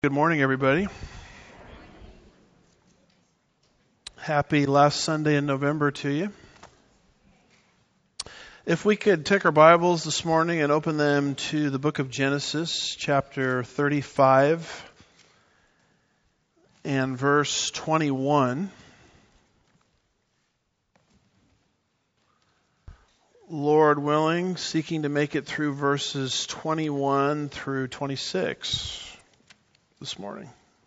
Good morning, everybody. Happy last Sunday in November to you. If we could take our Bibles this morning and open them to the book of Genesis, chapter 35 and verse 21. Lord willing, seeking to make it through verses 21 through 26 this morning.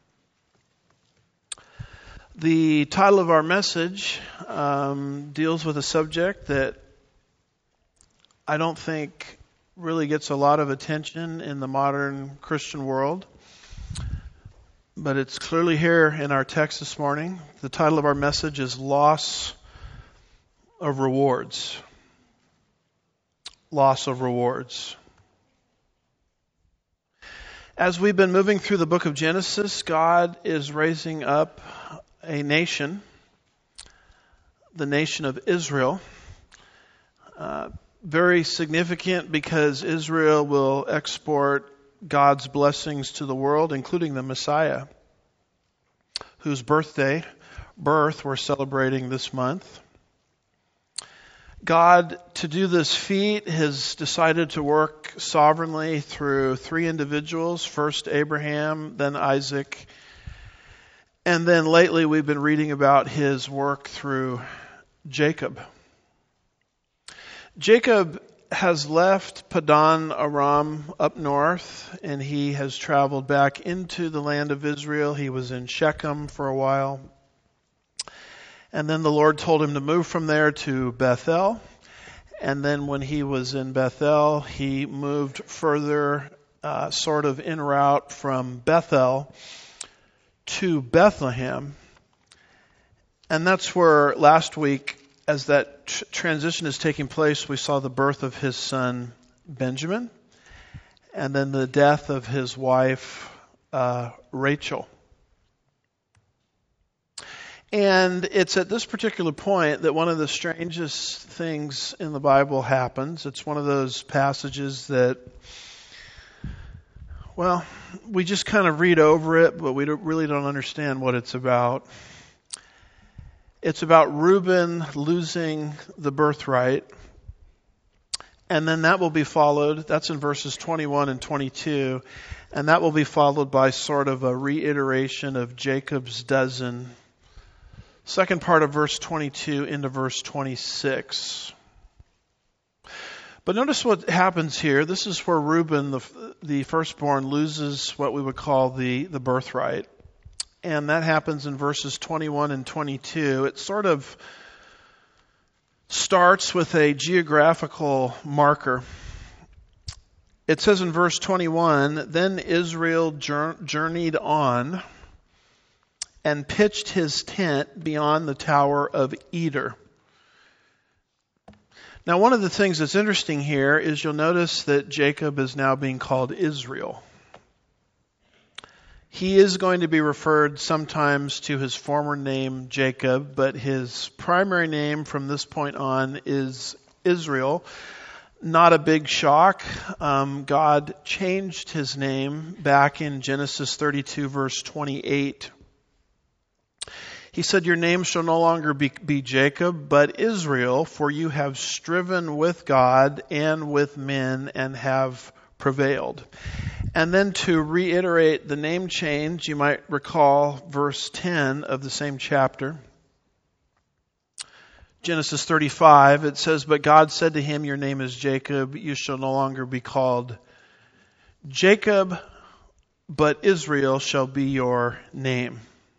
The title of our message deals with a subject that I don't think really gets a lot of attention in the modern Christian world, but it's clearly here in our text this morning. The title of our message is Loss of Rewards. Loss of rewards. As we've been moving through the book of Genesis, God is raising up a nation, the nation of Israel. Very significant because Israel will export God's blessings to the world, including the Messiah, whose birth we're celebrating this month. God, to do this feat, has decided to work sovereignly through three individuals, first Abraham, then Isaac, and then lately we've been reading about his work through Jacob. Jacob has left Padan Aram up north, and he has traveled back into the land of Israel. He was in Shechem for a while. And then the Lord told him to move from there to Bethel. And then when he was in Bethel, he moved further, sort of en route from Bethel to Bethlehem. And that's where last week, as that transition is taking place, we saw the birth of his son Benjamin, and then the death of his wife Rachel. And it's at this particular point that one of the strangest things in the Bible happens. It's one of those passages that, well, we just kind of read over it, but we really don't understand what it's about. It's about Reuben losing the birthright. And then that will be followed, that's in verses 21 and 22, and that will be followed by sort of a reiteration of Jacob's dozen. Second part of verse 22 into verse 26. But notice what happens here. This is where Reuben, the firstborn, loses what we would call the birthright. And that happens in verses 21 and 22. It sort of starts with a geographical marker. It says in verse 21, "Then Israel journeyed on and pitched his tent beyond the Tower of Eder." Now, one of the things that's interesting here is you'll notice that Jacob is now being called Israel. He is going to be referred sometimes to his former name, Jacob, but his primary name from this point on is Israel. Not a big shock. God changed his name back in Genesis 32, verse 28. He said, "Your name shall no longer be Jacob, but Israel, for you have striven with God and with men and have prevailed." And then to reiterate the name change, you might recall verse 10 of the same chapter. Genesis 35, it says, "But God said to him, your name is Jacob. You shall no longer be called Jacob, but Israel shall be your name."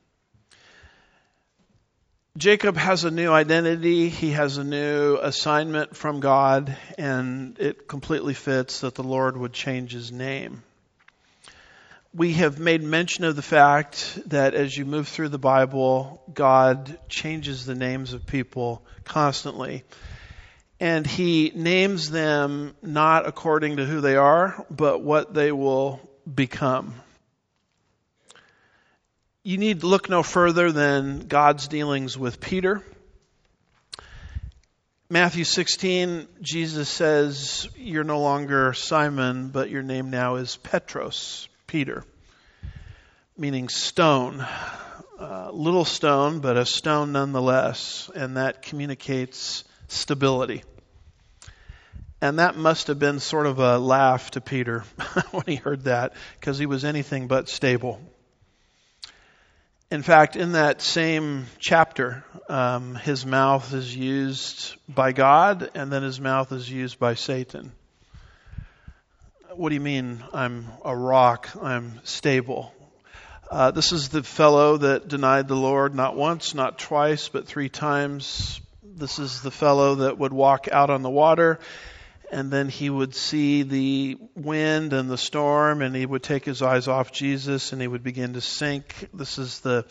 Jacob has a new identity. He has a new assignment from God, and it completely fits that the Lord would change his name. We have made mention of the fact that as you move through the Bible, God changes the names of people constantly. And he names them not according to who they are, but what they will become. You need to look no further than God's dealings with Peter. Matthew 16, Jesus says, "You're no longer Simon, but your name now is Petros," Peter. meaning stone. Little stone, but a stone nonetheless, and that communicates stability. And that must have been sort of a laugh to Peter when he heard that, because he was anything but stable. In fact, in that same chapter, his mouth is used by God, and then his mouth is used by Satan. What do you mean, I'm a rock, I'm stable? This is the fellow that denied the Lord not once, not twice, but 3 times. This is the fellow that would walk out on the water, and then he would see the wind and the storm, and he would take his eyes off Jesus, and he would begin to sink. This is the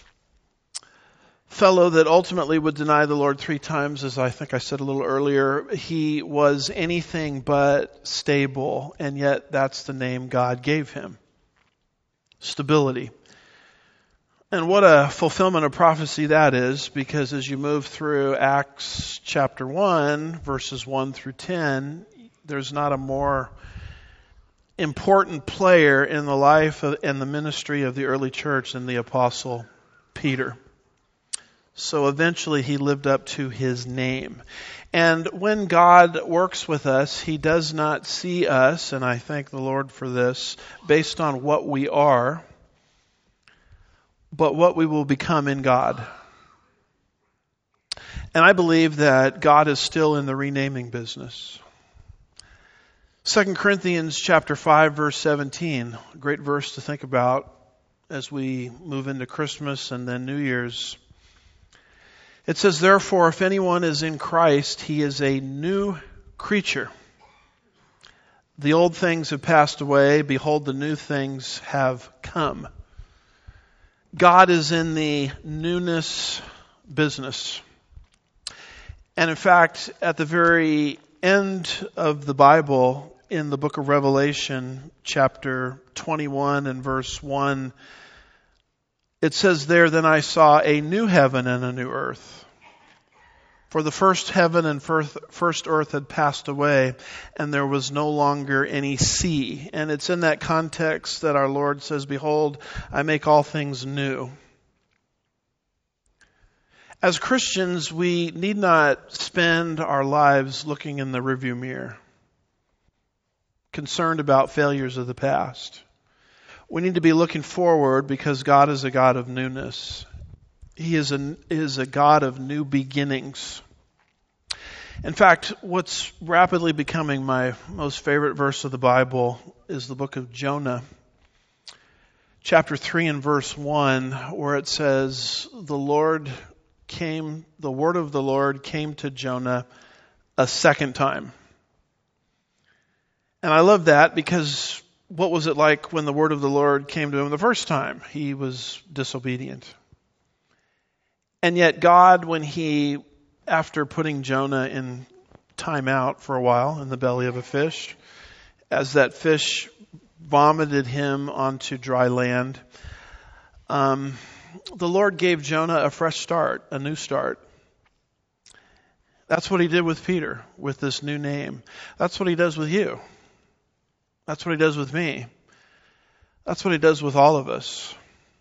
fellow that ultimately would deny the Lord 3 times, as I think I said a little earlier. He was anything but stable, and yet that's the name God gave him. Stability. And what a fulfillment of prophecy that is, because as you move through Acts chapter 1, verses 1 through 10, there's not a more important player in the life and the ministry of the early church than the Apostle Peter. So eventually he lived up to his name. And when God works with us, he does not see us, and I thank the Lord for this, based on what we are, but what we will become in God. And I believe that God is still in the renaming business. 2 Corinthians chapter 5, verse 17, a great verse to think about as we move into Christmas and then New Year's. It says, therefore, if anyone is in Christ, he is a new creature. The old things have passed away. Behold, the new things have come. God is in the newness business. And in fact, at the very end of the Bible, in the book of Revelation, chapter 21 and verse 1, it says there, then I saw a new heaven and a new earth. For the first heaven and first earth had passed away, and there was no longer any sea. And it's in that context that our Lord says, behold, I make all things new. As Christians, we need not spend our lives looking in the rearview mirror, concerned about failures of the past. We need to be looking forward because God is a God of newness. He is a God of new beginnings. In fact, what's rapidly becoming my most favorite verse of the Bible is the book of Jonah, chapter 3 and verse 1, where it says, the word of the Lord came to Jonah a second time. And I love that because what was it like when the word of the Lord came to him the first time? He was disobedient. And yet God, after putting Jonah in time out for a while in the belly of a fish, as that fish vomited him onto dry land, the Lord gave Jonah a fresh start, a new start. That's what he did with Peter, with this new name. That's what he does with you. That's what he does with me. That's what he does with all of us.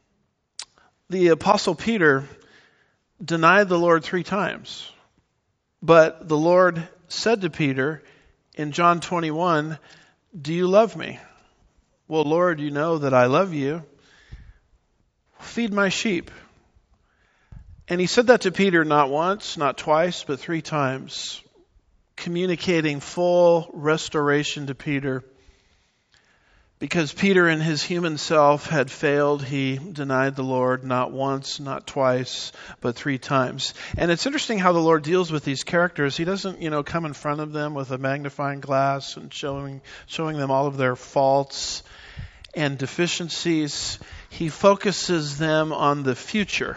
The Apostle Peter denied the Lord 3 times. But the Lord said to Peter in John 21, do you love me? Well, Lord, you know that I love you. Feed my sheep. And he said that to Peter not once, not twice, but 3 times, communicating full restoration to Peter. Because Peter in his human self had failed, he denied the Lord not once, not twice, but 3 times. And it's interesting how the Lord deals with these characters. He doesn't, come in front of them with a magnifying glass and showing them all of their faults and deficiencies. He focuses them on the future.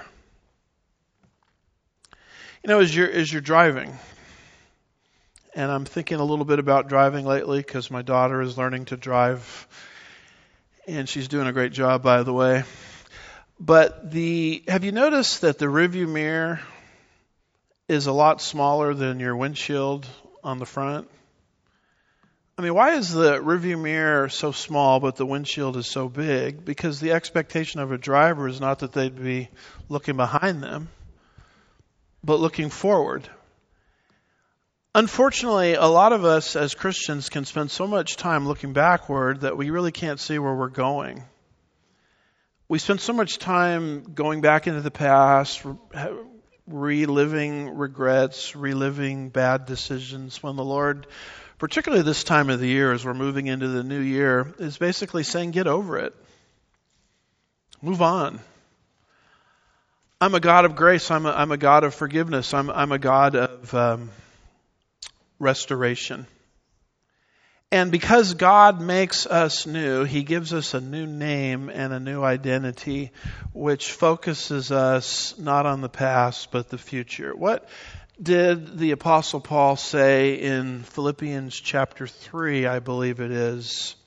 As you're driving, and I'm thinking a little bit about driving lately because my daughter is learning to drive. And she's doing a great job, by the way. But have you noticed that the rearview mirror is a lot smaller than your windshield on the front? I mean, why is the rearview mirror so small but the windshield is so big? Because the expectation of a driver is not that they'd be looking behind them, but looking forward. Unfortunately, a lot of us as Christians can spend so much time looking backward that we really can't see where we're going. We spend so much time going back into the past, reliving regrets, reliving bad decisions, when the Lord, particularly this time of the year as we're moving into the new year, is basically saying, get over it. Move on. I'm a God of grace. I'm a God of forgiveness. I'm a God of restoration. And because God makes us new, He gives us a new name and a new identity, which focuses us not on the past, but the future. What did the Apostle Paul say in Philippians chapter 3, I believe it is?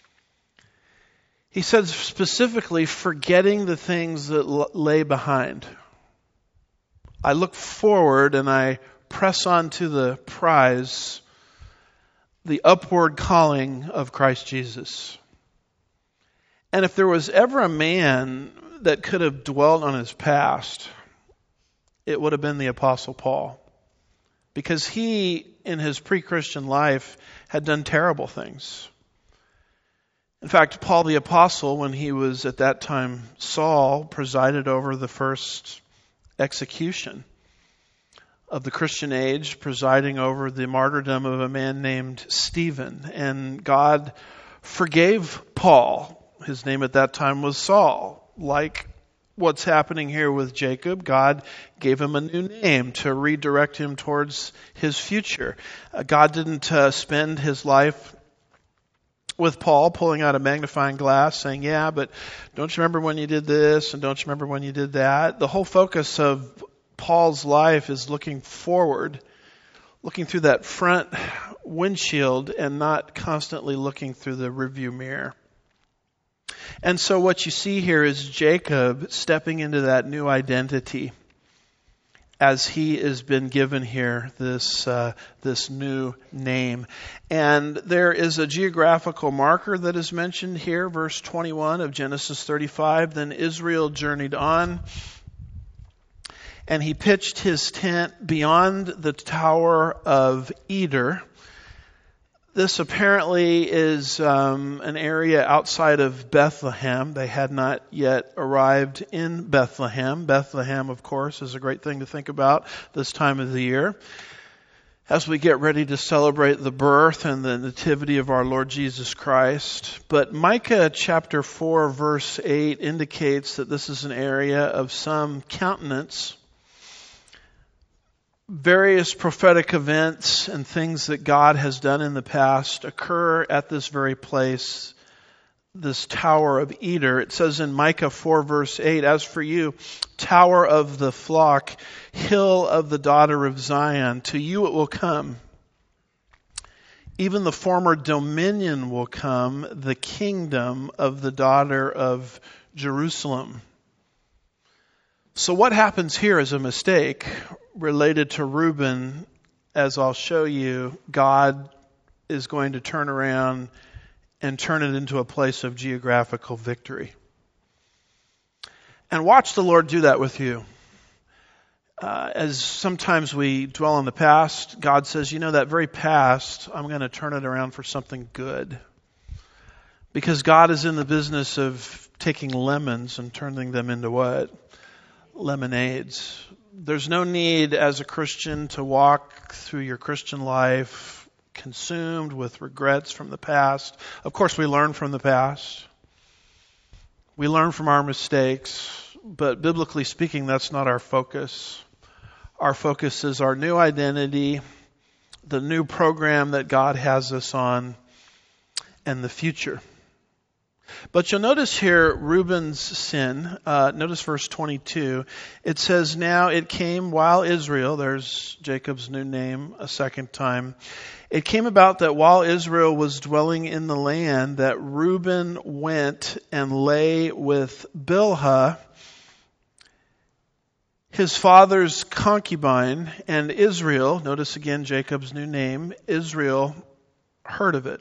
He said specifically, forgetting the things that lay behind. I look forward and I press on to the prize, the upward calling of Christ Jesus. And if there was ever a man that could have dwelt on his past, it would have been the Apostle Paul. Because he, in his pre-Christian life, had done terrible things. In fact, Paul the Apostle, when he was at that time Saul, presided over the first execution of the Christian age, presiding over the martyrdom of a man named Stephen. And God forgave Paul. His name at that time was Saul. Like what's happening here with Jacob, God gave him a new name to redirect him towards his future. God didn't spend his life with Paul pulling out a magnifying glass saying, yeah, but don't you remember when you did this and don't you remember when you did that? The whole focus of Paul's life is looking forward, looking through that front windshield and not constantly looking through the rearview mirror. And so what you see here is Jacob stepping into that new identity as he has been given here this new name. And there is a geographical marker that is mentioned here, verse 21 of Genesis 35. Then Israel journeyed on, and he pitched his tent beyond the Tower of Eder. This apparently is an area outside of Bethlehem. They had not yet arrived in Bethlehem. Bethlehem, of course, is a great thing to think about this time of the year as we get ready to celebrate the birth and the nativity of our Lord Jesus Christ. But Micah chapter 4, verse 8 indicates that this is an area of some countenance. Various prophetic events and things that God has done in the past occur at this very place, this Tower of Eder. It says in Micah 4 verse 8, as for you, tower of the flock, hill of the daughter of Zion, to you it will come. Even the former dominion will come, the kingdom of the daughter of Jerusalem. So what happens here is a mistake related to Reuben. As I'll show you, God is going to turn around and turn it into a place of geographical victory. And watch the Lord do that with you. As sometimes we dwell on the past, God says, you know, that very past, I'm going to turn it around for something good. Because God is in the business of taking lemons and turning them into what? Lemonades. There's no need as a Christian to walk through your Christian life consumed with regrets from the past. Of course, we learn from the past. We learn from our mistakes, but biblically speaking, that's not our focus. Our focus is our new identity, the new program that God has us on, and the future. But you'll notice here Reuben's sin. Notice verse 22. It says, now it came while Israel, there's Jacob's new name a second time. It came about that while Israel was dwelling in the land, that Reuben went and lay with Bilhah, his father's concubine, and Israel, notice again Jacob's new name, Israel heard of it.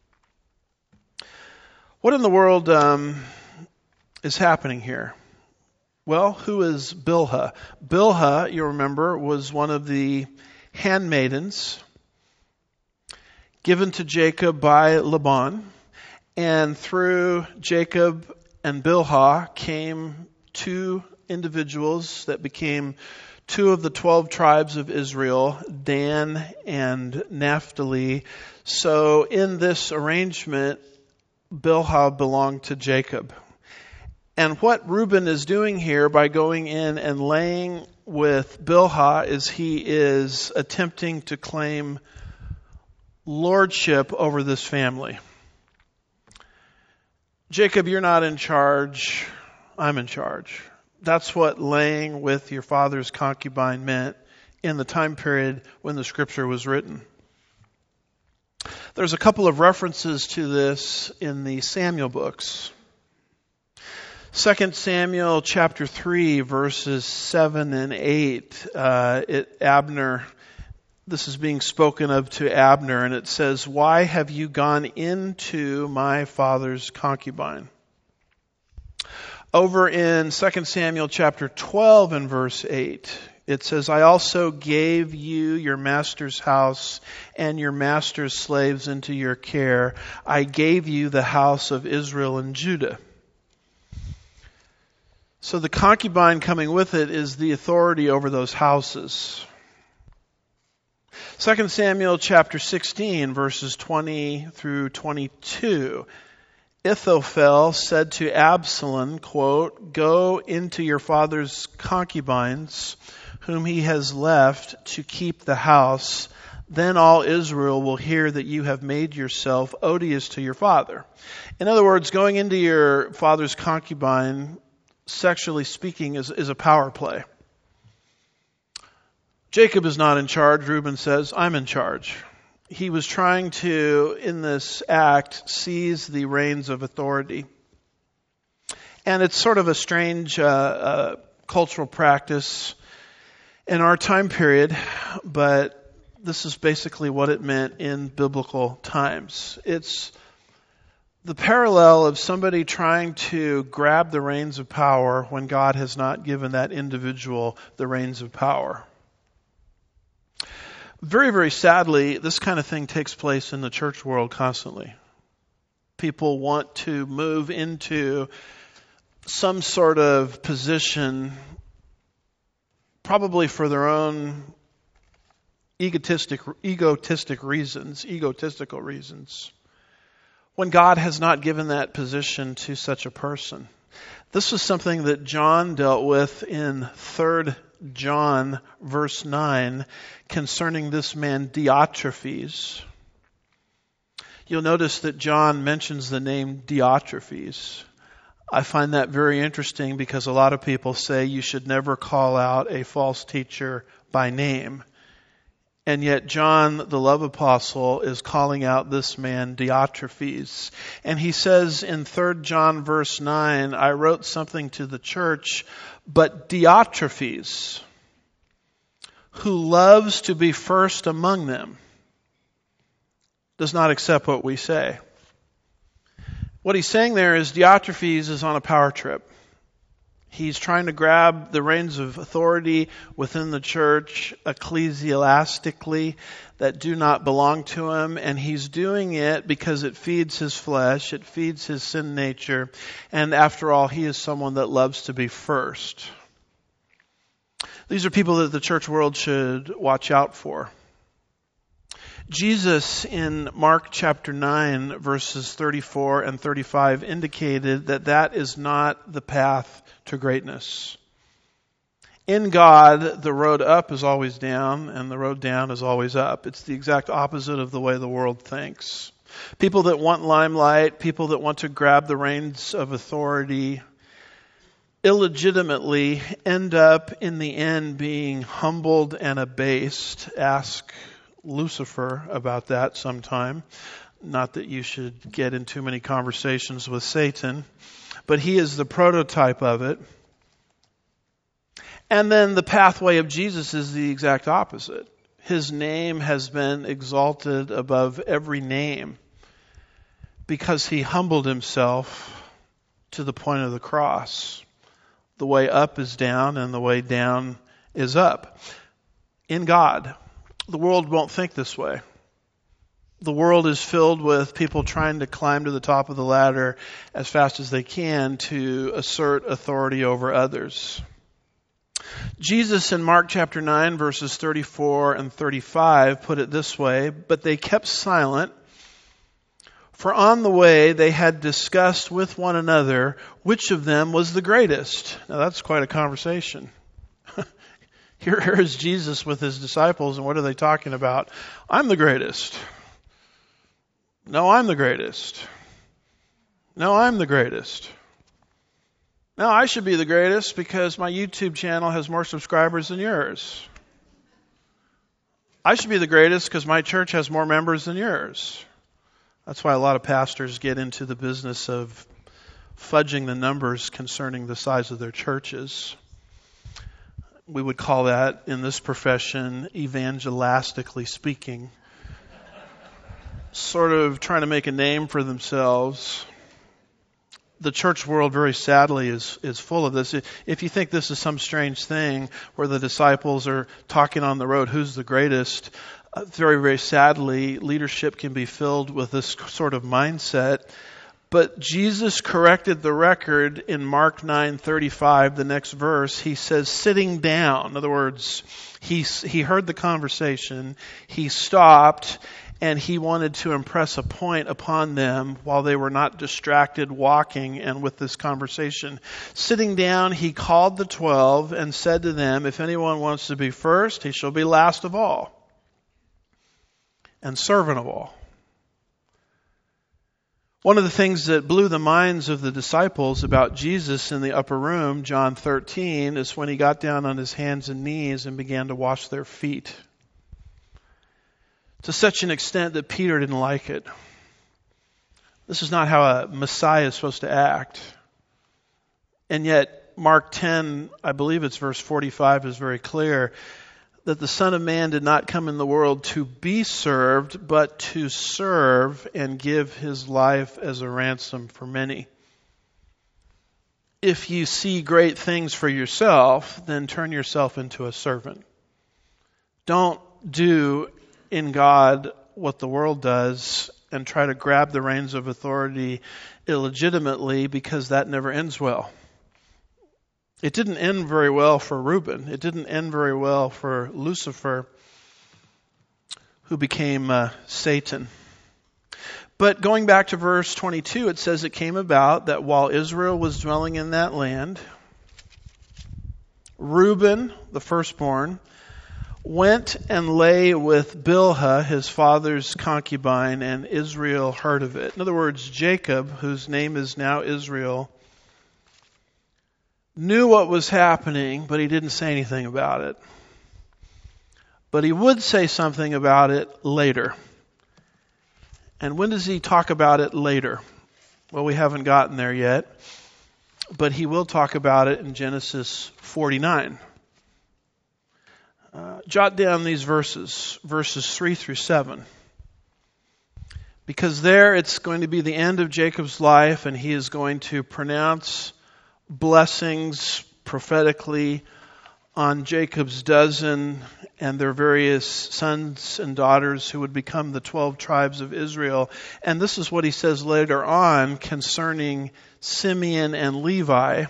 What in the world is happening here? Well, who is Bilhah? Bilhah, you remember, was one of the handmaidens given to Jacob by Laban. And through Jacob and Bilhah came two individuals that became two of the 12 tribes of Israel, Dan and Naphtali. So in this arrangement, Bilhah belonged to Jacob. And what Reuben is doing here by going in and laying with Bilhah is he is attempting to claim lordship over this family. Jacob, you're not in charge. I'm in charge. That's what laying with your father's concubine meant in the time period when the scripture was written. There's a couple of references to this in the Samuel books. 2 Samuel chapter 3, verses 7 and 8, Abner, this is being spoken of to Abner, and it says, "Why have you gone into my father's concubine?" Over in 2 Samuel chapter 12 and verse 8, it says, "I also gave you your master's house and your master's slaves into your care. I gave you the house of Israel and Judah." So the concubine coming with it is the authority over those houses. 2 Samuel chapter 16, verses 20 through 22, Ahithophel said to Absalom, quote, "Go into your father's concubines, whom he has left to keep the house. Then all Israel will hear that you have made yourself odious to your father." In other words, going into your father's concubine, sexually speaking, is a power play. Jacob is not in charge. Reuben says, "I'm in charge." He was trying to, in this act, seize the reins of authority. And it's sort of a strange cultural practice in our time period, but this is basically what it meant in biblical times. It's the parallel of somebody trying to grab the reins of power when God has not given that individual the reins of power. Very, very sadly, this kind of thing takes place in the church world constantly. People want to move into some sort of position, probably for their own egotistical reasons, when God has not given that position to such a person. This was something that John dealt with in 3 John verse 9 concerning this man Diotrephes. You'll notice that John mentions the name Diotrephes. I find that very interesting because a lot of people say you should never call out a false teacher by name. And yet John, the love apostle, is calling out this man Diotrephes. And he says in 3 John verse 9, "I wrote something to the church, but Diotrephes, who loves to be first among them, does not accept what we say." What he's saying there is Diotrephes is on a power trip. He's trying to grab the reins of authority within the church ecclesiastically that do not belong to him. And he's doing it because it feeds his flesh. It feeds his sin nature. And after all, he is someone that loves to be first. These are people that the church world should watch out for. Jesus in Mark chapter 9 verses 34 and 35 indicated that that is not the path to greatness. In God, the road up is always down and the road down is always up. It's the exact opposite of the way the world thinks. People that want limelight, people that want to grab the reins of authority, illegitimately end up in the end being humbled and abased. Ask Lucifer about that sometime. Not that you should get in too many conversations with Satan, but he is the prototype of it. And then the pathway of Jesus is the exact opposite. His name has been exalted above every name because he humbled himself to the point of the cross. The way up is down and the way down is up. In God, the world won't think this way. The world is filled with people trying to climb to the top of the ladder as fast as they can to assert authority over others. Jesus in Mark chapter 9 verses 34 and 35 put it this way, "But they kept silent, for on the way they had discussed with one another which of them was the greatest." Now that's quite a conversation. Here is Jesus with his disciples, and what are they talking about? I'm the greatest. No, I'm the greatest. No, I'm the greatest. No, I should be the greatest because my YouTube channel has more subscribers than yours. I should be the greatest because my church has more members than yours. That's why a lot of pastors get into the business of fudging the numbers concerning the size of their churches. We would call that, in this profession, evangelistically speaking. Sort of trying to make a name for themselves. The church world, very sadly, is full of this. If you think this is some strange thing where the disciples are talking on the road, who's the greatest, very, very sadly, leadership can be filled with this sort of mindset. But Jesus corrected the record in Mark 9:35, the next verse. He says, sitting down. In other words, he heard the conversation, he stopped, and he wanted to impress a point upon them while they were not distracted walking and with this conversation. Sitting down, he called the 12 and said to them, "If anyone wants to be first, he shall be last of all and servant of all." One of the things that blew the minds of the disciples about Jesus in the upper room, John 13, is when he got down on his hands and knees and began to wash their feet. To such an extent that Peter didn't like it. This is not how a Messiah is supposed to act. And yet, Mark 10, I believe it's verse 45, is very clear that the Son of Man did not come in the world to be served, but to serve and give his life as a ransom for many. If you see great things for yourself, then turn yourself into a servant. Don't do in God what the world does and try to grab the reins of authority illegitimately, because that never ends well. It didn't end very well for Reuben. It didn't end very well for Lucifer, who became Satan. But going back to verse 22, it says it came about that while Israel was dwelling in that land, Reuben, the firstborn, went and lay with Bilhah, his father's concubine, and Israel heard of it. In other words, Jacob, whose name is now Israel, knew what was happening, but he didn't say anything about it. But he would say something about it later. And when does he talk about it later? Well, we haven't gotten there yet, but he will talk about it in Genesis 49. Jot down these verses 3 through 7. Because there it's going to be the end of Jacob's life, and he is going to pronounce blessings prophetically on Jacob's dozen and their various sons and daughters who would become the 12 tribes of Israel. And this is what he says later on concerning Simeon and Levi.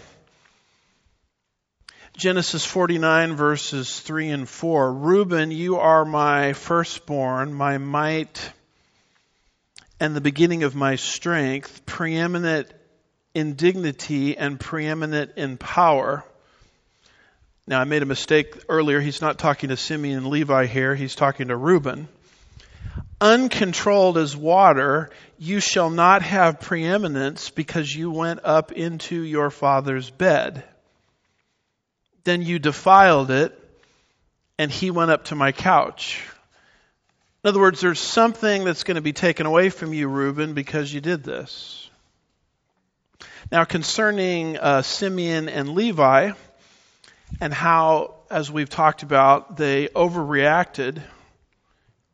Genesis 49 verses 3 and 4. Reuben, you are my firstborn, my might, and the beginning of my strength, preeminent in dignity and preeminent in power. Now, I made a mistake earlier. He's not talking to Simeon and Levi here. He's talking to Reuben. Uncontrolled as water, you shall not have preeminence because you went up into your father's bed. Then you defiled it, and he went up to my couch. In other words, there's something that's going to be taken away from you, Reuben, because you did this. Now, concerning Simeon and Levi, and how, as we've talked about, they overreacted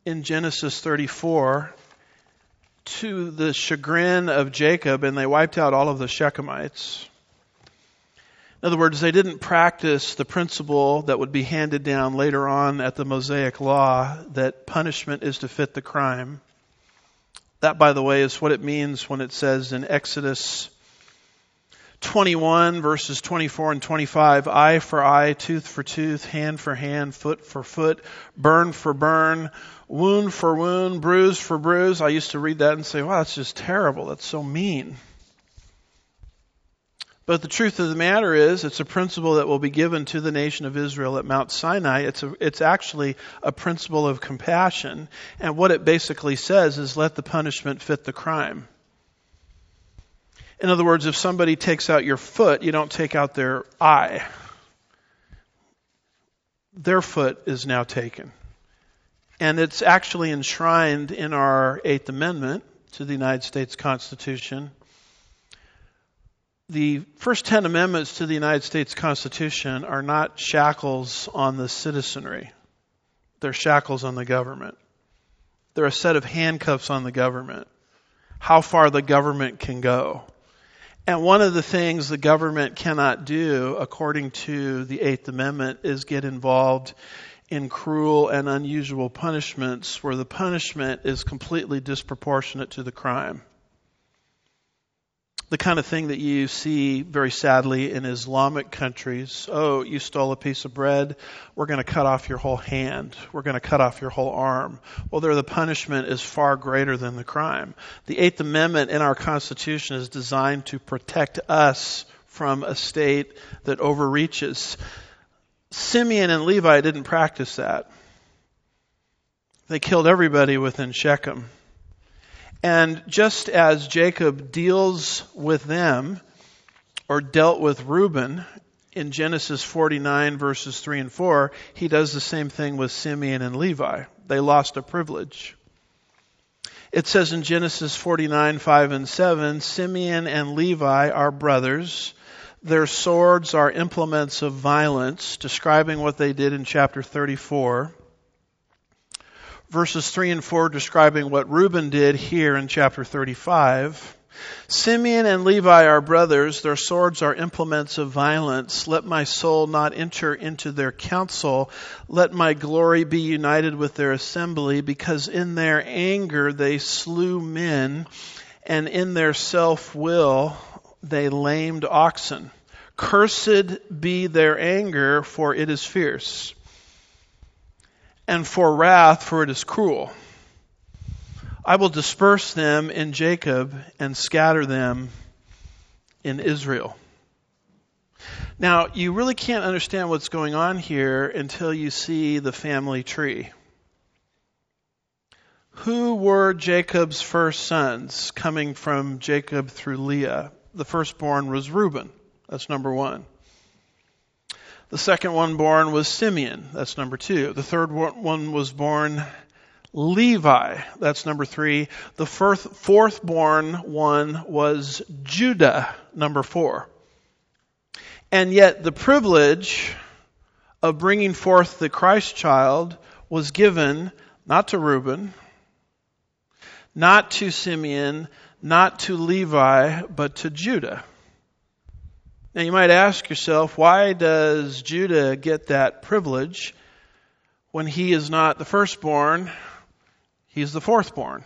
in Genesis 34 to the chagrin of Jacob, and they wiped out all of the Shechemites. In other words, they didn't practice the principle that would be handed down later on at the Mosaic Law, that punishment is to fit the crime. That, by the way, is what it means when it says in Exodus 21, verses 24 and 25, eye for eye, tooth for tooth, hand for hand, foot for foot, burn for burn, wound for wound, bruise for bruise. I used to read that and say, wow, that's just terrible. That's so mean. But the truth of the matter is, it's a principle that will be given to the nation of Israel at Mount Sinai. It's actually a principle of compassion. And what it basically says is, let the punishment fit the crime. In other words, if somebody takes out your foot, you don't take out their eye. Their foot is now taken. And it's actually enshrined in our Eighth Amendment to the United States Constitution. The first 10 amendments to the United States Constitution are not shackles on the citizenry. They're shackles on the government. They're a set of handcuffs on the government. How far the government can go. And one of the things the government cannot do, according to the Eighth Amendment, is get involved in cruel and unusual punishments where the punishment is completely disproportionate to the crime. The kind of thing that you see very sadly in Islamic countries. Oh, you stole a piece of bread, we're going to cut off your whole hand. We're going to cut off your whole arm. Well, there the punishment is far greater than the crime. The Eighth Amendment in our Constitution is designed to protect us from a state that overreaches. Simeon and Levi didn't practice that. They killed everybody within Shechem. And just as Jacob deals with them, or dealt with Reuben in Genesis 49 verses 3 and 4, he does the same thing with Simeon and Levi. They lost a privilege. It says in Genesis 49, 5 and 7, Simeon and Levi are brothers. Their swords are implements of violence, describing what they did in chapter 34. Verses 3 and 4 describing what Reuben did here in chapter 35. Simeon and Levi are brothers. Their swords are implements of violence. Let my soul not enter into their counsel. Let my glory be united with their assembly, because in their anger they slew men, and in their self-will they lamed oxen. Cursed be their anger, for it is fierce. And for wrath, for it is cruel. I will disperse them in Jacob and scatter them in Israel. Now, you really can't understand what's going on here until you see the family tree. Who were Jacob's first sons coming from Jacob through Leah? The firstborn was Reuben. That's number one. The second one born was Simeon. That's number 2. The third one was born Levi. That's number 3. The fourth born one was Judah. Number 4. And yet the privilege of bringing forth the Christ child was given not to Reuben, not to Simeon, not to Levi, but to Judah. Now you might ask yourself, why does Judah get that privilege when he is not the firstborn, he's the fourthborn?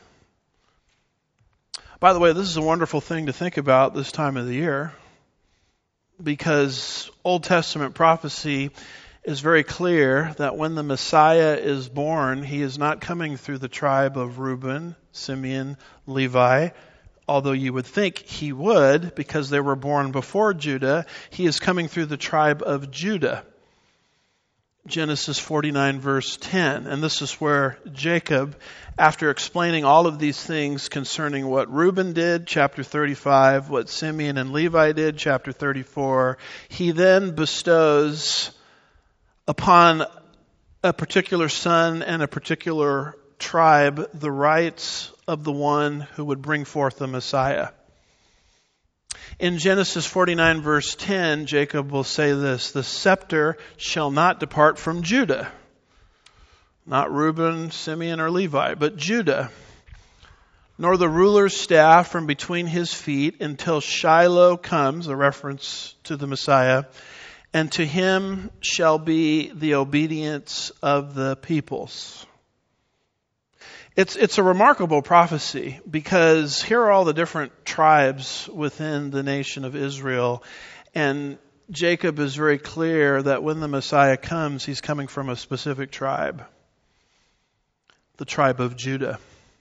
By the way, this is a wonderful thing to think about this time of the year, because Old Testament prophecy is very clear that when the Messiah is born, he is not coming through the tribe of Reuben, Simeon, Levi, although you would think he would, because they were born before Judah. He is coming through the tribe of Judah. Genesis 49 verse 10. And this is where Jacob, after explaining all of these things concerning what Reuben did, chapter 35, what Simeon and Levi did, chapter 34, he then bestows upon a particular son and a particular tribe the rights of the one who would bring forth the Messiah. In Genesis 49 verse 10, Jacob will say this, the scepter shall not depart from Judah. Not Reuben, Simeon, or Levi, but Judah. Nor the ruler's staff from between his feet until Shiloh comes, a reference to the Messiah, and to him shall be the obedience of the peoples. It's a remarkable prophecy because here are all the different tribes within the nation of Israel, and Jacob is very clear that when the Messiah comes, he's coming from a specific tribe, the tribe of Judah.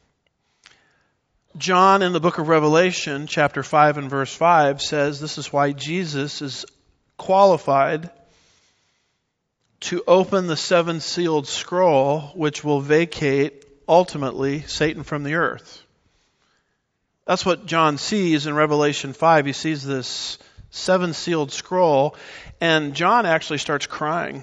John in the book of Revelation, chapter 5 and verse 5 says this is why Jesus is qualified to open the seven sealed scroll, which will vacate ultimately Satan from the earth. That's what John sees in Revelation 5. He sees this seven sealed scroll, and John actually starts crying.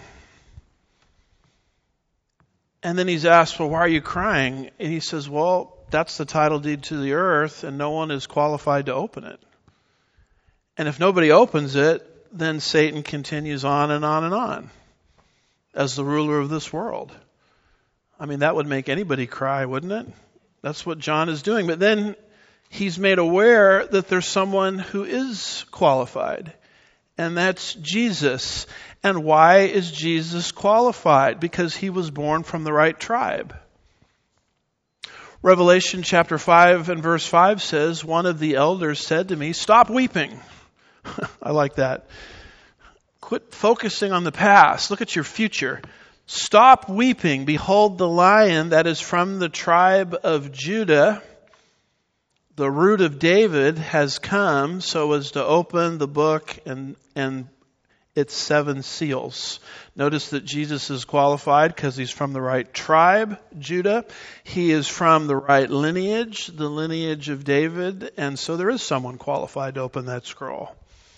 And then he's asked, well, why are you crying? And he says, well, that's the title deed to the earth, and no one is qualified to open it. And if nobody opens it, then Satan continues on and on and on as the ruler of this world. I mean, that would make anybody cry, wouldn't it? That's what John is doing. But then he's made aware that there's someone who is qualified, and that's Jesus. And why is Jesus qualified? Because he was born from the right tribe. Revelation chapter 5 and verse 5 says, one of the elders said to me, stop weeping. I like that. Quit focusing on the past. Look at your future. Stop weeping. Behold, the Lion that is from the tribe of Judah, the root of David, has come so as to open the book and its seven seals. Notice that Jesus is qualified because he's from the right tribe, Judah. He is from the right lineage, the lineage of David. And so there is someone qualified to open that scroll.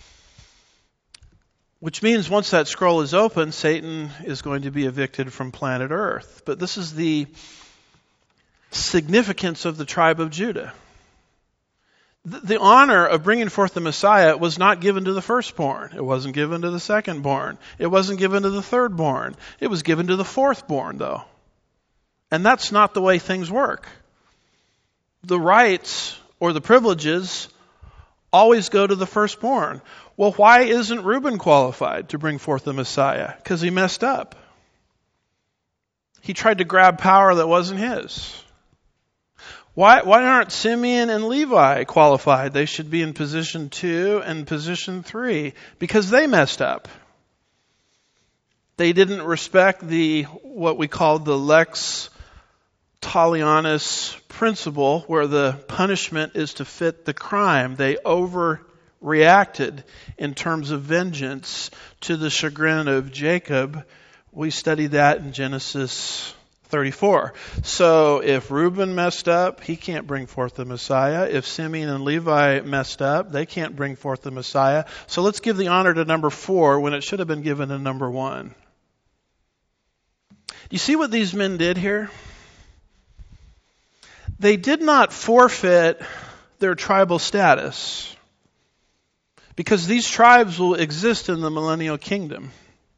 Which means once that scroll is open, Satan is going to be evicted from planet Earth. But this is the significance of the tribe of Judah. The honor of bringing forth the Messiah was not given to the firstborn. It wasn't given to the secondborn. It wasn't given to the thirdborn. It was given to the fourthborn, though. And that's not the way things work. The rights or the privileges always go to the firstborn. Well, why isn't Reuben qualified to bring forth the Messiah? Because he messed up. He tried to grab power that wasn't his. Why aren't Simeon and Levi qualified? They should be in position 2 and position 3 because they messed up. They didn't respect what we call the lex talionis principle, where the punishment is to fit the crime. They overreacted in terms of vengeance to the chagrin of Jacob. We studied that in Genesis 34. So if Reuben messed up, he can't bring forth the Messiah. If Simeon and Levi messed up, they can't bring forth the Messiah. So let's give the honor to number 4 when it should have been given to number 1. You see what these men did here? They did not forfeit their tribal status, because these tribes will exist in the millennial kingdom.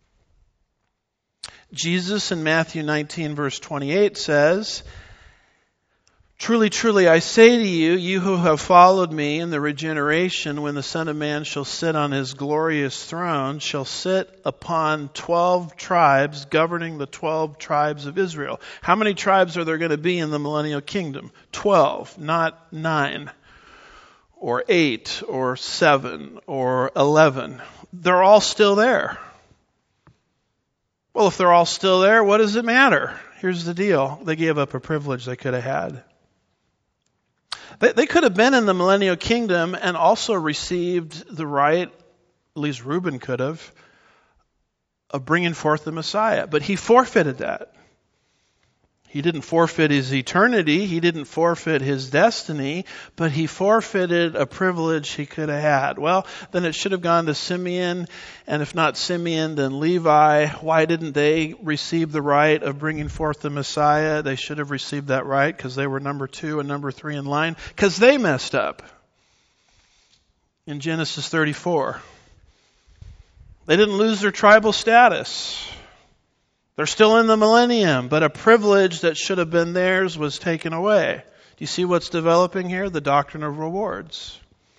Jesus in Matthew 19 verse 28 says, truly, truly, I say to you, you who have followed me in the regeneration, when the Son of Man shall sit on his glorious throne, shall sit upon 12 tribes, governing the 12 tribes of Israel. How many tribes are there going to be in the millennial kingdom? 12, not 9, or 8, or 7, or 11. They're all still there. Well, if they're all still there, what does it matter? Here's the deal. They gave up a privilege they could have had. They could have been in the millennial kingdom and also received the right, at least Reuben could have, of bringing forth the Messiah. But he forfeited that. He didn't forfeit his eternity. He didn't forfeit his destiny, but he forfeited a privilege he could have had. Well, then it should have gone to Simeon, and if not Simeon, then Levi. Why didn't they receive the right of bringing forth the Messiah? They should have received that right because they were number 2 and number 3 in line, because they messed up in Genesis 34. They didn't lose their tribal status. They're still in the millennium, but a privilege that should have been theirs was taken away. Do you see what's developing here? The doctrine of rewards.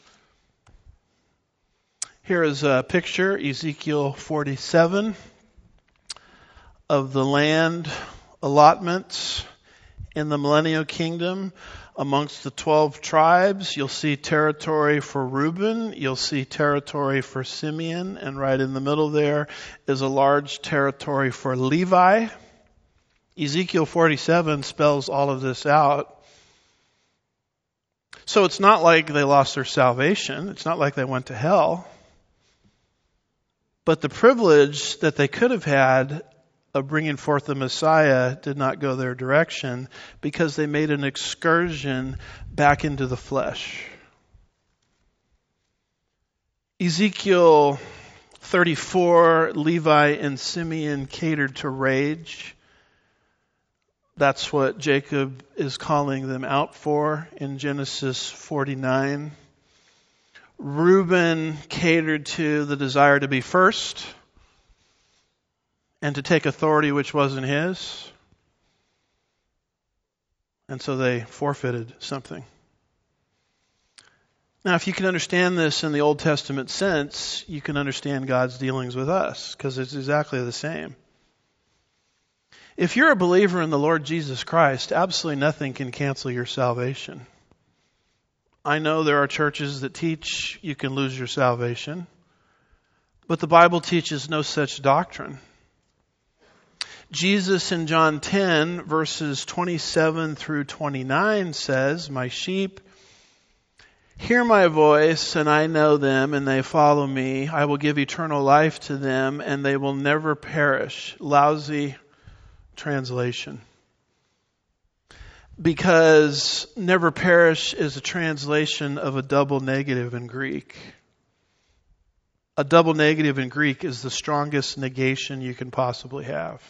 Here is a picture, Ezekiel 47, of the land allotments in the millennial kingdom. Amongst the 12 tribes, you'll see territory for Reuben, you'll see territory for Simeon, and right in the middle there is a large territory for Levi. Ezekiel 47 spells all of this out. So it's not like they lost their salvation. It's not like they went to hell. But the privilege that they could have had of bringing forth the Messiah did not go their direction because they made an excursion back into the flesh. Ezekiel 34, Levi and Simeon catered to rage. That's what Jacob is calling them out for in Genesis 49. Reuben catered to the desire to be first and to take authority which wasn't his. And so they forfeited something. Now, if you can understand this in the Old Testament sense, you can understand God's dealings with us, because it's exactly the same. If you're a believer in the Lord Jesus Christ, absolutely nothing can cancel your salvation. I know there are churches that teach you can lose your salvation, but the Bible teaches no such doctrine. Jesus in John 10, verses 27 through 29 says, "My sheep hear my voice, and I know them, and they follow me. I will give eternal life to them, and they will never perish." Lousy translation. Because never perish is a translation of a double negative in Greek. A double negative in Greek is the strongest negation you can possibly have.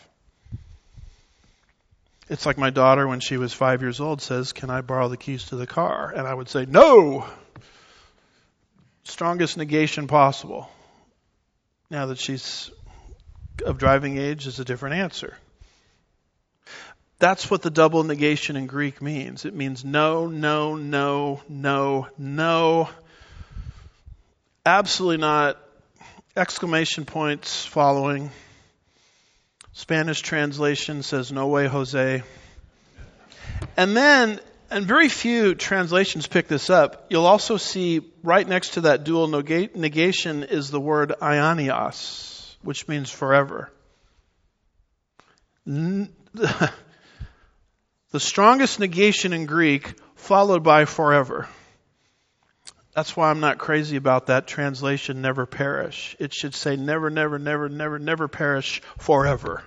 It's like my daughter, when she was 5 years old, says, "Can I borrow the keys to the car?" And I would say, "No!" Strongest negation possible. Now that she's of driving age, is a different answer. That's what the double negation in Greek means. It means no, no, no, no, no. Absolutely not. Exclamation points following. Spanish translation says, "No way, Jose." And then, and very few translations pick this up, you'll also see right next to that dual negation is the word aionios, which means forever. The strongest negation in Greek followed by forever. That's why I'm not crazy about that translation, "never perish." It should say never, never, never, never, never perish, forever.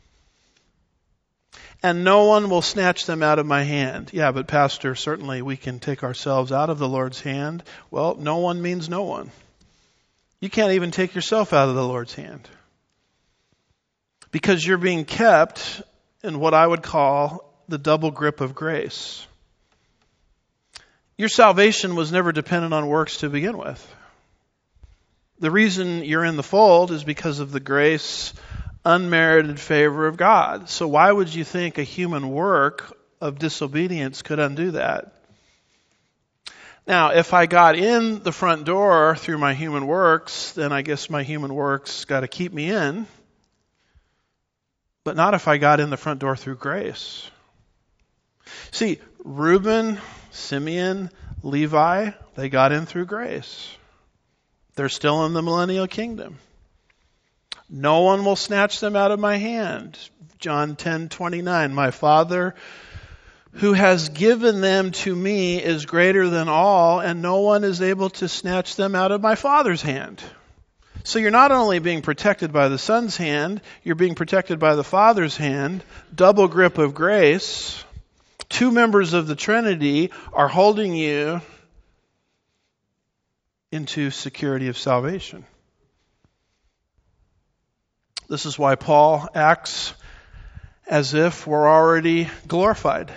"And no one will snatch them out of my hand." Yeah, but Pastor, certainly we can take ourselves out of the Lord's hand. Well, no one means no one. You can't even take yourself out of the Lord's hand. Because you're being kept in what I would call the double grip of grace. Your salvation was never dependent on works to begin with. The reason you're in the fold is because of the grace, unmerited favor of God. So why would you think a human work of disobedience could undo that? Now, if I got in the front door through my human works, then I guess my human works got to keep me in. But not if I got in the front door through grace. See, Reuben, Simeon, Levi, they got in through grace. They're still in the millennial kingdom. No one will snatch them out of my hand. John 10:29, "My Father who has given them to me is greater than all, and no one is able to snatch them out of my Father's hand." So you're not only being protected by the Son's hand, you're being protected by the Father's hand. Double grip of grace. Two members of the Trinity are holding you into security of salvation. This is why Paul acts as if we're already glorified.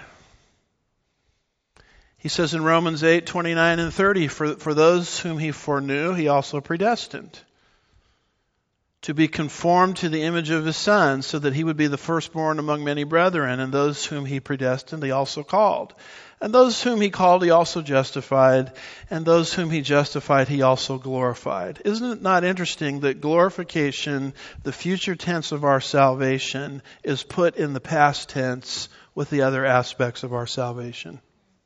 He says in Romans 8:29 and 30, for those whom he foreknew, he also predestined to be conformed to the image of his Son, so that he would be the firstborn among many brethren. And those whom he predestined, he also called. And those whom he called, he also justified. And those whom he justified, he also glorified. Isn't it not interesting that glorification, the future tense of our salvation, is put in the past tense with the other aspects of our salvation?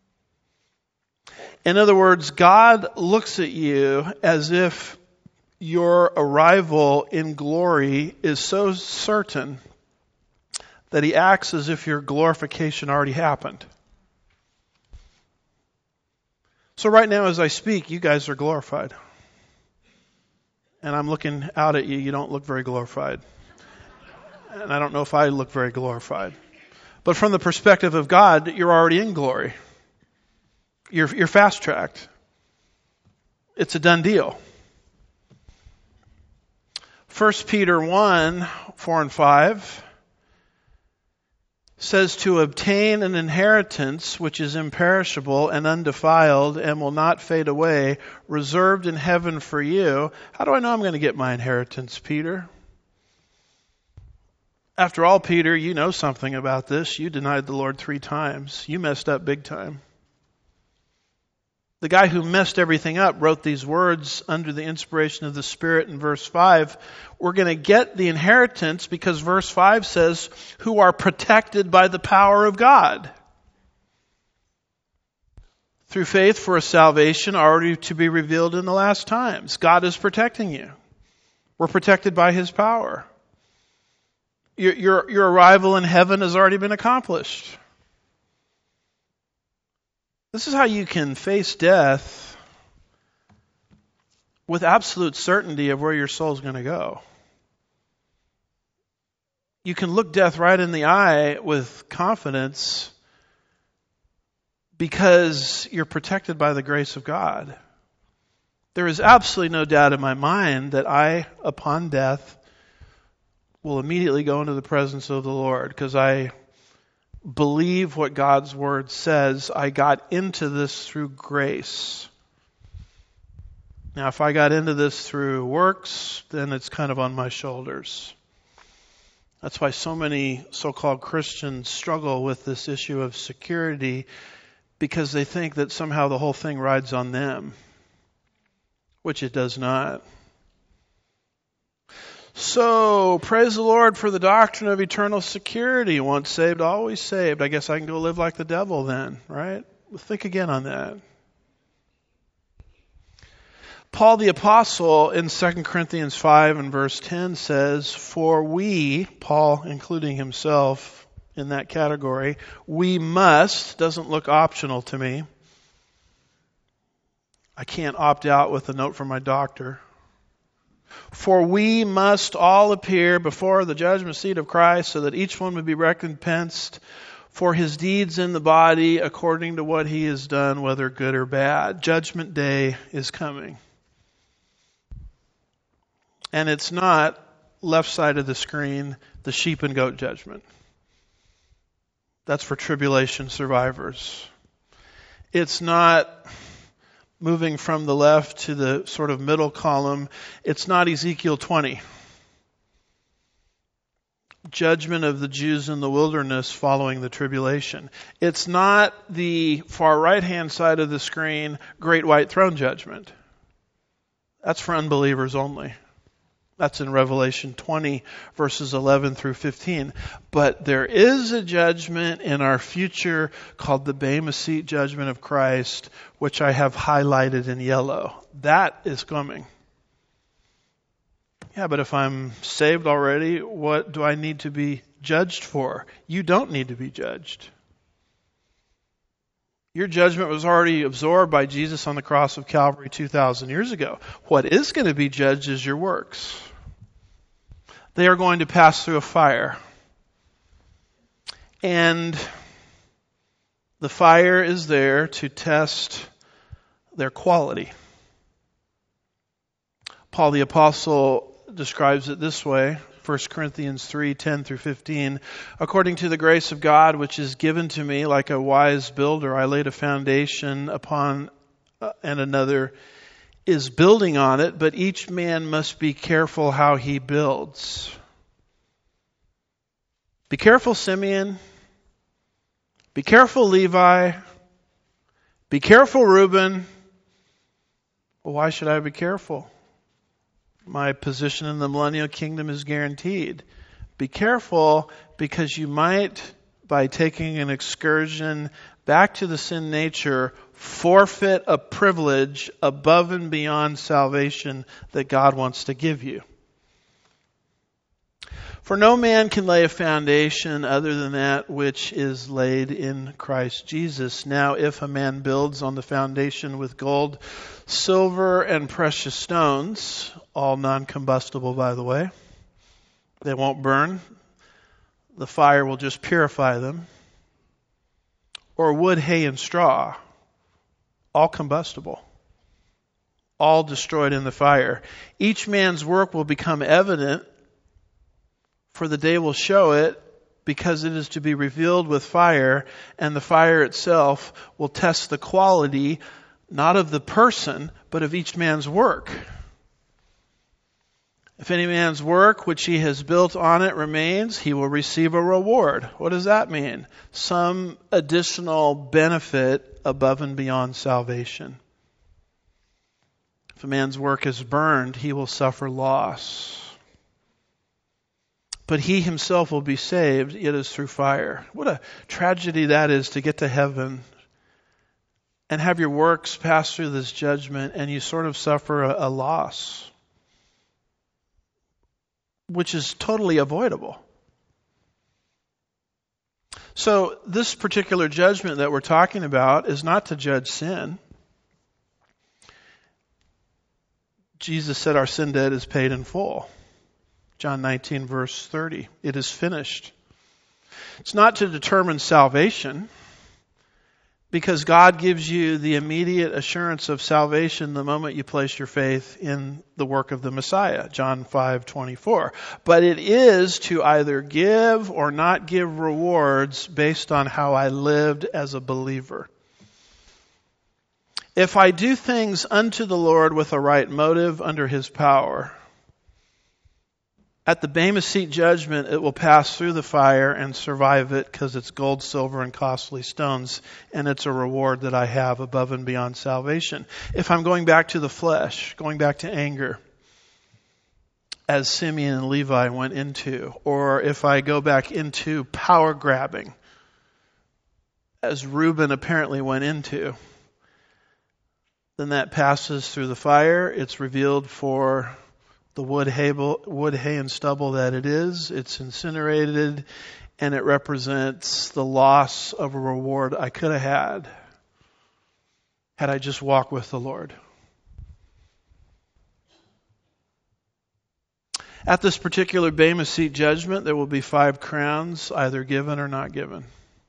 In other words, God looks at you as if your arrival in glory is so certain that he acts as if your glorification already happened. So right now as I speak, you guys are glorified. And I'm looking out at you. You don't look very glorified. And I don't know if I look very glorified. But from the perspective of God, you're already in glory. You're fast-tracked. It's a done deal. 1 Peter 1, 4 and 5 says to obtain an inheritance which is imperishable and undefiled and will not fade away, reserved in heaven for you. How do I know I'm going to get my inheritance, Peter? After all, Peter, you know something about this. You denied the Lord 3 times. You messed up big time. The guy who messed everything up wrote these words under the inspiration of the Spirit in verse 5. We're going to get the inheritance because verse 5 says, who are protected by the power of God. Through faith for a salvation already to be revealed in the last times. God is protecting you. We're protected by his power. Your arrival in heaven has already been accomplished. This is how you can face death with absolute certainty of where your soul is going to go. You can look death right in the eye with confidence because you're protected by the grace of God. There is absolutely no doubt in my mind that I, upon death, will immediately go into the presence of the Lord because I believe what God's Word says. I got into this through grace. Now, if I got into this through works, then it's kind of on my shoulders. That's why so many so-called Christians struggle with this issue of security, because they think that somehow the whole thing rides on them, which it does not. So, praise the Lord for the doctrine of eternal security. Once saved, always saved. I guess I can go live like the devil then, right? Think again on that. Paul the Apostle in 2 Corinthians 5 and verse 10 says, for we, Paul including himself in that category, we must, doesn't look optional to me. I can't opt out with a note from my doctor. For we must all appear before the judgment seat of Christ, so that each one would be recompensed for his deeds in the body according to what he has done, whether good or bad. Judgment day is coming. And it's not left side of the screen, the sheep and goat judgment. That's for tribulation survivors. It's not moving from the left to the sort of middle column. It's not Ezekiel 20. Judgment of the Jews in the wilderness following the tribulation. It's not the far right-hand side of the screen, Great White Throne Judgment. That's for unbelievers only. That's in Revelation 20, verses 11 through 15. But there is a judgment in our future called the Bema Seat judgment of Christ, which I have highlighted in yellow. That is coming. Yeah, but if I'm saved already, what do I need to be judged for? You don't need to be judged. Your judgment was already absorbed by Jesus on the cross of Calvary 2,000 years ago. What is going to be judged is your works. They are going to pass through a fire. And the fire is there to test their quality. Paul the Apostle describes it this way, 1 Corinthians 3, 10 through 15. According to the grace of God, which is given to me like a wise builder, I laid a foundation upon and another is building on it, but each man must be careful how he builds. Be careful, Simeon. Be careful, Levi. Be careful, Reuben. Well, why should I be careful? My position in the millennial kingdom is guaranteed. Be careful because you might, by taking an excursion back to the sin nature, forfeit a privilege above and beyond salvation that God wants to give you. For no man can lay a foundation other than that which is laid in Christ Jesus. Now, if a man builds on the foundation with gold, silver, and precious stones, all non-combustible, by the way, they won't burn. The fire will just purify them. Or wood, hay, and straw, all combustible, all destroyed in the fire. Each man's work will become evident, for the day will show it, because it is to be revealed with fire, and the fire itself will test the quality, not of the person, but of each man's work. If any man's work which he has built on it remains, he will receive a reward. What does that mean? Some additional benefit above and beyond salvation. If a man's work is burned, he will suffer loss. But he himself will be saved, yet as through fire. What a tragedy that is, to get to heaven and have your works pass through this judgment and you sort of suffer a loss, which is totally avoidable. So this particular judgment that we're talking about is not to judge sin. Jesus said our sin debt is paid in full. John 19, verse 30. It is finished. It's not to determine salvation, because God gives you the immediate assurance of salvation the moment you place your faith in the work of the Messiah. John 5:24. But it is to either give or not give rewards based on how I lived as a believer. If I do things unto the Lord with a right motive under His power, at the Bema Seat judgment, it will pass through the fire and survive it because it's gold, silver, and costly stones, and it's a reward that I have above and beyond salvation. If I'm going back to the flesh, going back to anger, as Simeon and Levi went into, or if I go back into power grabbing, as Reuben apparently went into, then that passes through the fire. It's revealed for the wood, hay, and stubble that it is. It's incinerated, and it represents the loss of a reward I could have had I just walked with the Lord. At this particular Bema Seat judgment, there will be 5 crowns, either given or not given.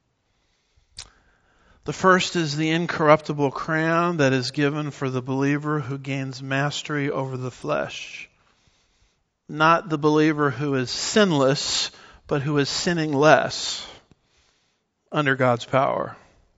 The first is the incorruptible crown that is given for the believer who gains mastery over the flesh. Not the believer who is sinless, but who is sinning less under God's power.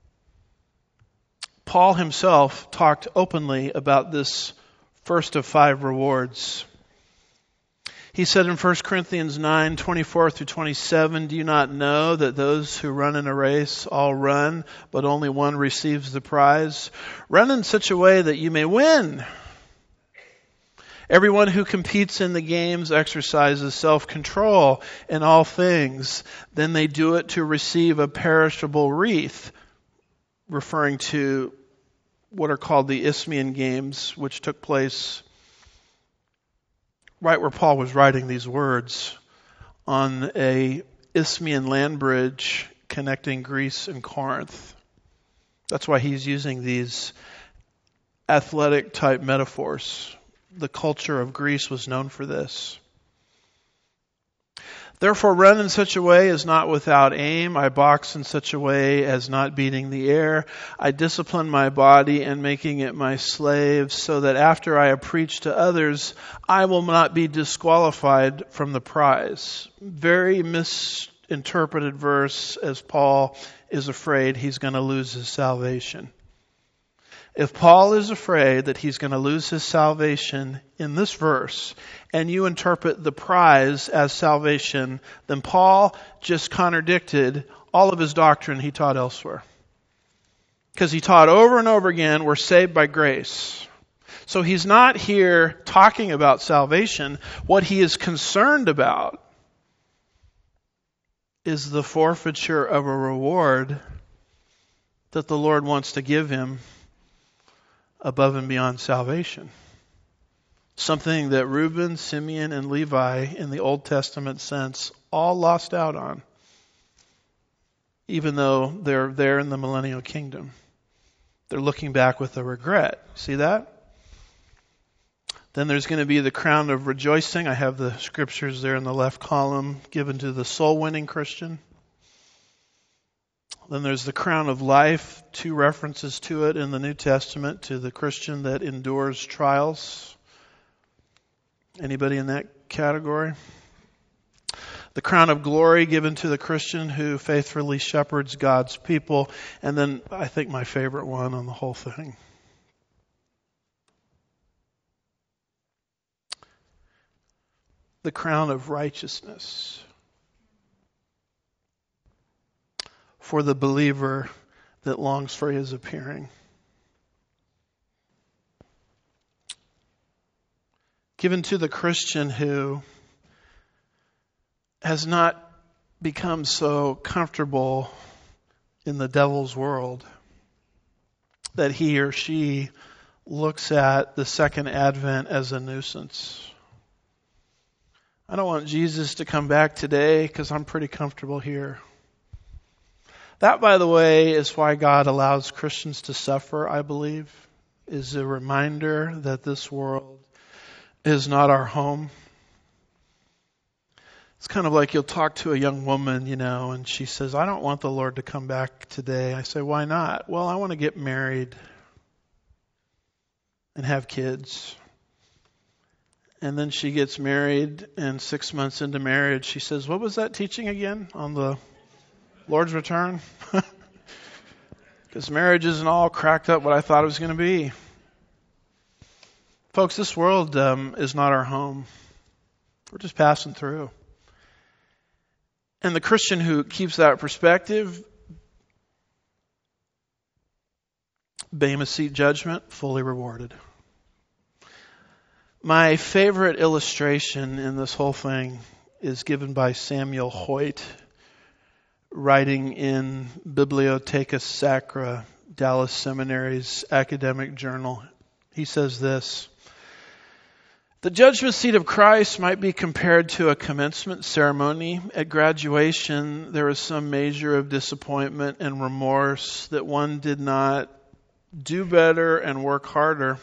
Paul himself talked openly about this first of 5 rewards. He said in 1 Corinthians 9:24-27, do you not know that those who run in a race all run, but only one receives the prize? Run in such a way that you may win. Everyone who competes in the games exercises self-control in all things. Then they do it to receive a perishable wreath, referring to what are called the Isthmian Games, which took place right where Paul was writing these words, on a Isthmian land bridge connecting Greece and Corinth. That's why he's using these athletic type metaphors. The culture of Greece was known for this. Therefore, run in such a way as not without aim. I box in such a way as not beating the air. I discipline my body and making it my slave, so that after I have preached to others, I will not be disqualified from the prize. Very misinterpreted verse, as Paul is afraid he's going to lose his salvation. If Paul is afraid that he's going to lose his salvation in this verse, and you interpret the prize as salvation, then Paul just contradicted all of his doctrine he taught elsewhere. Because he taught over and over again, we're saved by grace. So he's not here talking about salvation. What he is concerned about is the forfeiture of a reward that the Lord wants to give him above and beyond salvation. Something that Reuben, Simeon, and Levi in the Old Testament sense all lost out on, even though they're there in the millennial kingdom. They're looking back with a regret. See that? Then there's going to be the crown of rejoicing. I have the scriptures there in the left column given to the soul-winning Christian. Then there's the crown of life, 2 references to it in the New Testament, to the Christian that endures trials. Anybody in that category? The crown of glory given to the Christian who faithfully shepherds God's people. And then I think my favorite one on the whole thing. The crown of righteousness for the believer that longs for his appearing. Given to the Christian who has not become so comfortable in the devil's world that he or she looks at the second advent as a nuisance. I don't want Jesus to come back today because I'm pretty comfortable here. That, by the way, is why God allows Christians to suffer, I believe, is a reminder that this world is not our home. It's kind of like you'll talk to a young woman, and she says, I don't want the Lord to come back today. I say, why not? Well, I want to get married and have kids. And then she gets married, and 6 months into marriage, she says, what was that teaching again on the Lord's return? Because marriage isn't all cracked up what I thought it was going to be. Folks, this world is not our home. We're just passing through. And the Christian who keeps that perspective, Bema Seat judgment, fully rewarded. My favorite illustration in this whole thing is given by Samuel Hoyt, writing in Bibliotheca Sacra, Dallas Seminary's academic journal. He says this: the judgment seat of Christ might be compared to a commencement ceremony. At graduation, there is some measure of disappointment and remorse that one did not do better and work harder.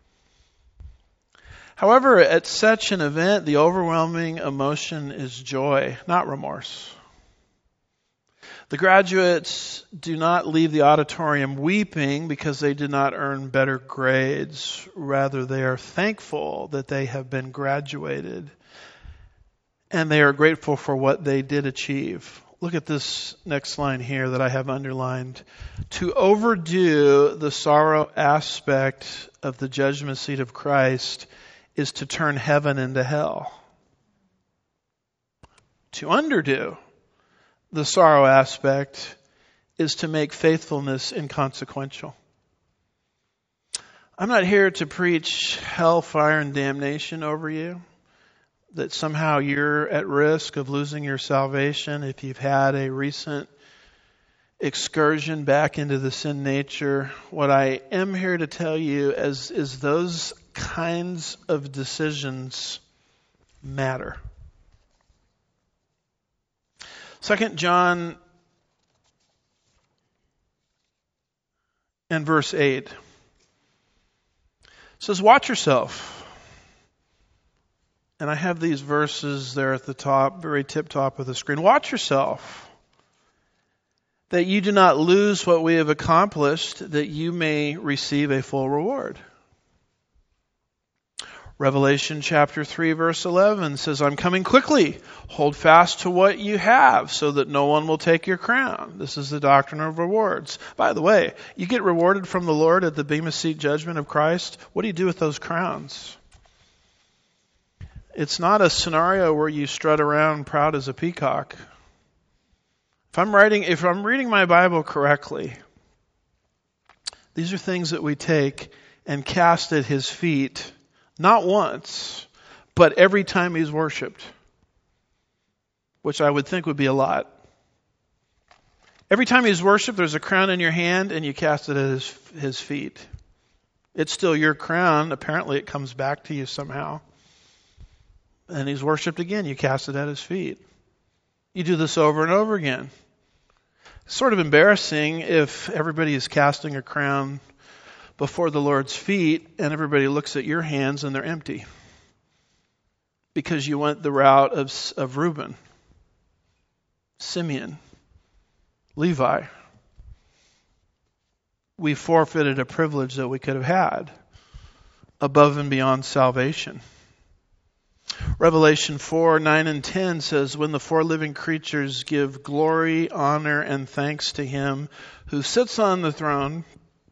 However, at such an event, the overwhelming emotion is joy, not remorse. The graduates do not leave the auditorium weeping because they did not earn better grades. Rather, they are thankful that they have been graduated, and they are grateful for what they did achieve. Look at this next line here that I have underlined. To overdo the sorrow aspect of the judgment seat of Christ is to turn heaven into hell. To underdo the sorrow aspect is to make faithfulness inconsequential. I'm not here to preach hellfire and damnation over you, that somehow you're at risk of losing your salvation if you've had a recent excursion back into the sin nature. What I am here to tell you is those kinds of decisions matter. 2 John and verse 8 says, watch yourself. And I have these verses there at the top, very tip top of the screen. Watch yourself, that you do not lose what we have accomplished, that you may receive a full reward. Revelation chapter 3 verse 11 says, I'm coming quickly. Hold fast to what you have so that no one will take your crown. This is the doctrine of rewards. By the way, you get rewarded from the Lord at the Bema Seat judgment of Christ. What do you do with those crowns? It's not a scenario where you strut around proud as a peacock. If I'm reading my Bible correctly, these are things that we take and cast at His feet, not once, but every time He's worshiped, which I would think would be a lot. Every time He's worshiped, there's a crown in your hand and you cast it at His feet. It's still your crown. Apparently it comes back to you somehow. And He's worshiped again. You cast it at His feet. You do this over and over again. It's sort of embarrassing if everybody is casting a crown before the Lord's feet and everybody looks at your hands and they're empty. Because you went the route of Reuben, Simeon, Levi. We forfeited a privilege that we could have had above and beyond salvation. Revelation 4, 9 and 10 says, when the four living creatures give glory, honor, and thanks to Him who sits on the throne,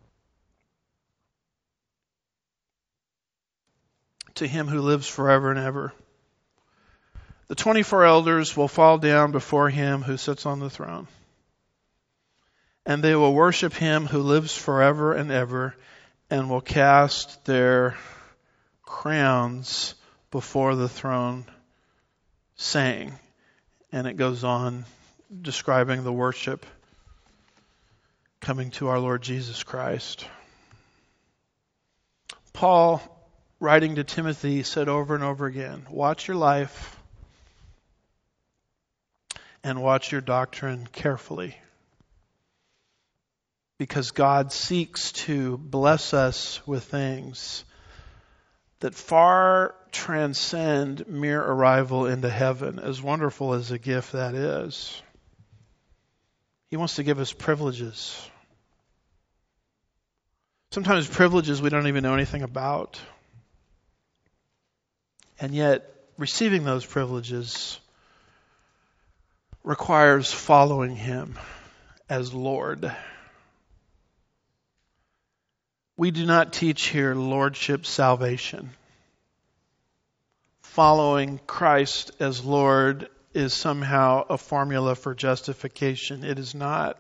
to Him who lives forever and ever. The 24 elders will fall down before Him who sits on the throne. And they will worship Him who lives forever and ever, and will cast their crowns before the throne, saying, and it goes on describing the worship coming to our Lord Jesus Christ. Paul, writing to Timothy, said over and over again, watch your life and watch your doctrine carefully. Because God seeks to bless us with things that far transcend mere arrival into heaven, as wonderful as a gift that is. He wants to give us privileges. Sometimes privileges we don't even know anything about. And yet, receiving those privileges requires following Him as Lord. We do not teach here lordship salvation. Following Christ as Lord is somehow a formula for justification. It is not.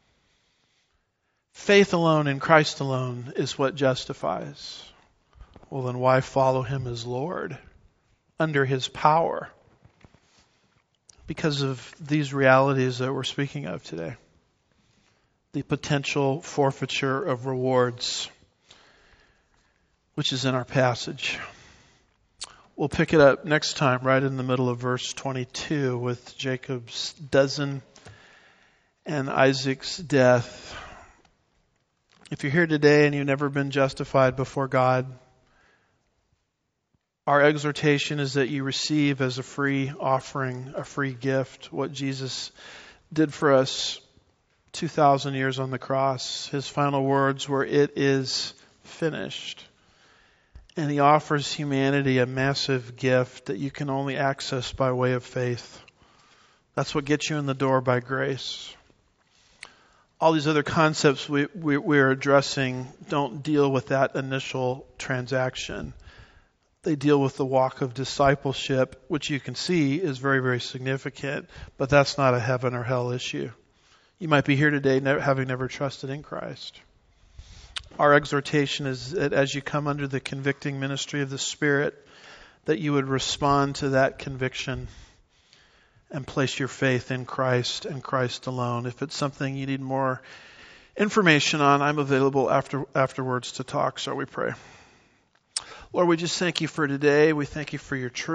Faith alone in Christ alone is what justifies. Well, then why follow Him as Lord under His power? Because of these realities that we're speaking of today. The potential forfeiture of rewards, which is in our passage. We'll pick it up next time right in the middle of verse 22 with Jacob's dozen and Isaac's death. If you're here today and you've never been justified before God, our exhortation is that you receive as a free offering, a free gift, what Jesus did for us 2,000 years on the cross. His final words were, "It is finished." And He offers humanity a massive gift that you can only access by way of faith. That's what gets you in the door by grace. All these other concepts we're addressing don't deal with that initial transaction. They deal with the walk of discipleship, which you can see is very, very significant, but that's not a heaven or hell issue. You might be here today having never trusted in Christ. Our exhortation is that as you come under the convicting ministry of the Spirit, that you would respond to that conviction and place your faith in Christ and Christ alone. If it's something you need more information on, I'm available afterwards to talk. So we pray. Lord, we just thank You for today. We thank You for Your truth.